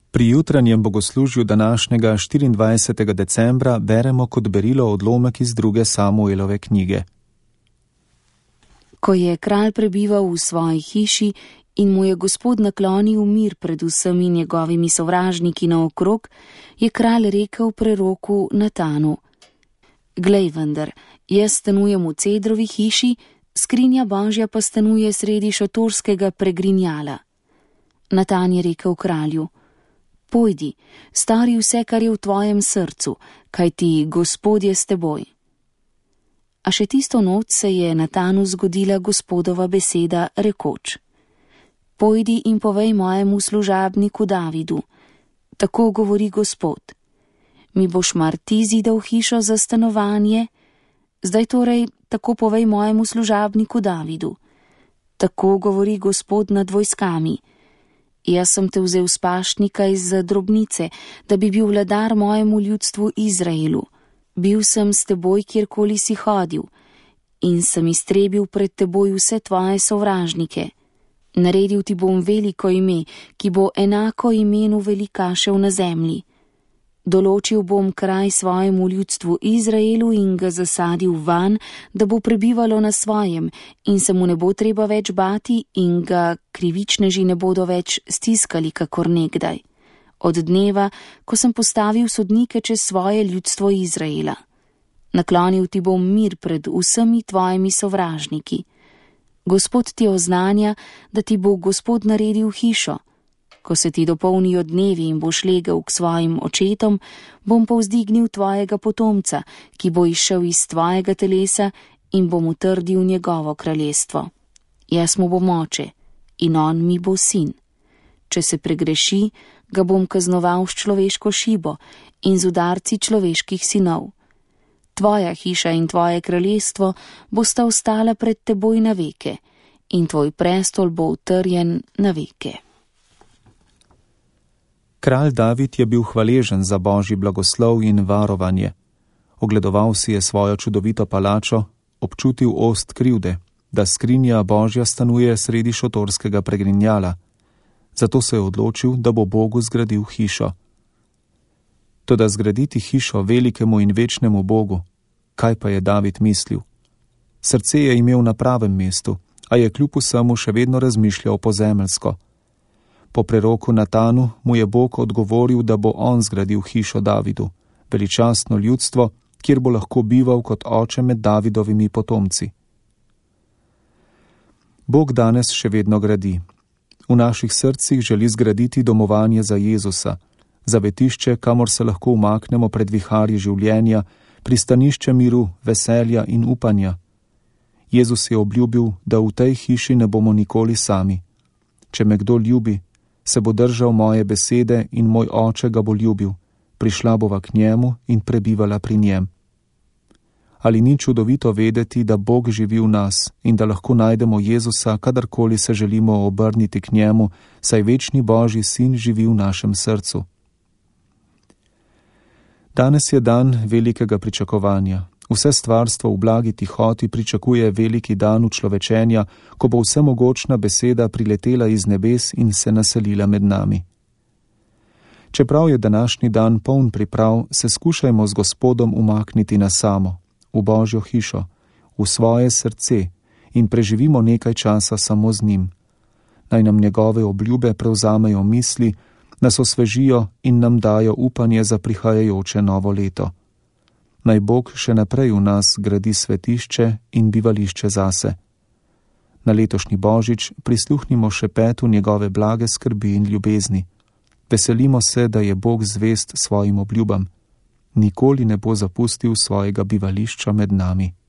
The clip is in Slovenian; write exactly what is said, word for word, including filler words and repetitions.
Pri jutranjem bogoslužju današnjega štiriindvajsetega decembra beremo kot berilo odlomek iz druge Samuelove knjige. Ko je kralj prebival v svoji hiši in mu je Gospod naklonil mir pred vsemi njegovimi sovražniki naokrog, je kralj rekel preroku Natanu: Glej vendar, jaz stanujem v cedrovi hiši, skrinja Božja pa stanuje sredi šotorskega pregrinjala. Natan je rekel kralju: Pojdi, stori vse, kar je v tvojem srcu, kajti Gospod je s teboj. A še tisto noč se je Natanu zgodila Gospodova beseda, rekoč: Pojdi in povej mojemu služabniku Davidu, tako govori Gospod: Mi boš mar ti zidal hišo za stanovanje? Zdaj torej tako povej mojemu služabniku Davidu, tako govori Gospod nad vojskami: Jaz sem te vzel s pašnika iz drobnice, da bi bil vladar mojemu ljudstvu Izraelu. Bil sem s teboj, kjerkoli si hodil, in sem iztrebil pred teboj vse tvoje sovražnike. Naredil ti bom veliko ime, ki bo enako imenu velikašev na zemlji. Določil bom kraj svojemu ljudstvu Izraelu in ga zasadil van, da bo prebivalo na svojem in se mu ne bo treba več bati in ga krivičneži ne bodo več stiskali kakor nekdaj. Od dneva, ko sem postavil sodnike čez svoje ljudstvo Izraela. Naklonil ti bom mir pred vsemi tvojimi sovražniki. Gospod ti oznanja, da ti bo Gospod naredil hišo. Ko se ti dopolnijo dnevi in boš legel k svojim očetom, bom povzdignil tvojega potomca, ki bo izšel iz tvojega telesa in bom utrdil njegovo kraljestvo. Jaz mu bom oče in on mi bo sin. Če se pregreši, ga bom kaznoval s človeško šibo in z udarci človeških sinov. Tvoja hiša in tvoje kraljestvo bosta ostala pred teboj na veke in tvoj prestol bo utrjen na veke. Kralj David je bil hvaležen za Božji blagoslov in varovanje. Ogledoval si je svojo čudovito palačo, občutil ost krivde, da skrinja Božja stanuje sredi šotorskega pregrinjala. Zato se je odločil, da bo Bogu zgradil hišo. Toda zgraditi hišo velikemu in večnemu Bogu, kaj pa je David mislil? Srce je imel na pravem mestu, a je kljub vsemu še vedno razmišljal pozemeljsko. Po preroku Natanu mu je Bog odgovoril, da bo on zgradil hišo Davidu, veličastno ljudstvo, kjer bo lahko bival kot oče med Davidovimi potomci. Bog danes še vedno gradi. V naših srcih želi zgraditi domovanje za Jezusa, zavetišče, kamor se lahko umaknemo pred viharji življenja, pristanišče miru, veselja in upanja. Jezus je obljubil, da v tej hiši ne bomo nikoli sami. Če me kdo ljubi, se bo držal moje besede in moj oče ga bo ljubil, prišla bova k njemu in prebivala pri njem. Ali ni čudovito vedeti, da Bog živi v nas in da lahko najdemo Jezusa, kadarkoli se želimo obrniti k njemu, saj večni Božji sin živi v našem srcu. Danes je dan velikega pričakovanja. Vse stvarstvo v blagi tihoti pričakuje veliki dan učlovečenja, ko bo vsemogočna beseda priletela iz nebes in se naselila med nami. Čeprav je današnji dan poln priprav, se skušajmo z Gospodom umakniti na samo, v Božjo hišo, v svoje srce in preživimo nekaj časa samo z njim. Naj nam njegove obljube prevzamejo misli, nas osvežijo in nam dajo upanje za prihajajoče novo leto. Naj Bog še naprej v nas gradi svetišče in bivališče zase. Na letošnji Božič prisluhnimo šepetu njegove blage skrbi in ljubezni. Veselimo se, da je Bog zvest svojim obljubam. Nikoli ne bo zapustil svojega bivališča med nami.